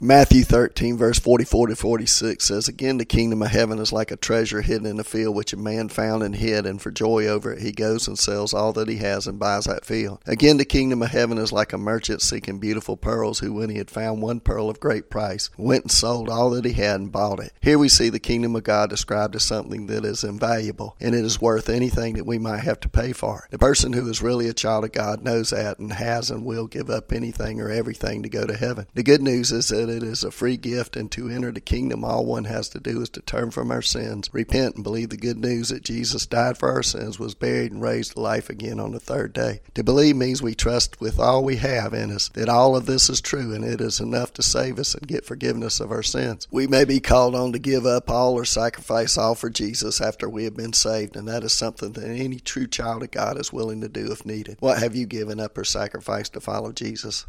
Matthew 13, verse 44 to 46 says, "Again, the kingdom of heaven is like a treasure hidden in a field, which a man found and hid, and for joy over it he goes and sells all that he has and buys that field. Again, the kingdom of heaven is like a merchant seeking beautiful pearls, who, when he had found one pearl of great price, went and sold all that he had and bought it." Here we see the kingdom of God described as something that is invaluable, and it is worth anything that we might have to pay for. The person who is really a child of God knows that and has and will give up anything or everything to go to heaven. The good news is that it is a free gift, and to enter the kingdom, all one has to do is to turn from our sins, repent, and believe the good news that Jesus died for our sins, was buried, and raised to life again on the third day. To believe means we trust with all we have in us that all of this is true, and it is enough to save us and get forgiveness of our sins. We may be called on to give up all or sacrifice all for Jesus after we have been saved, and that is something that any true child of God is willing to do if needed. What have you given up or sacrificed to follow Jesus?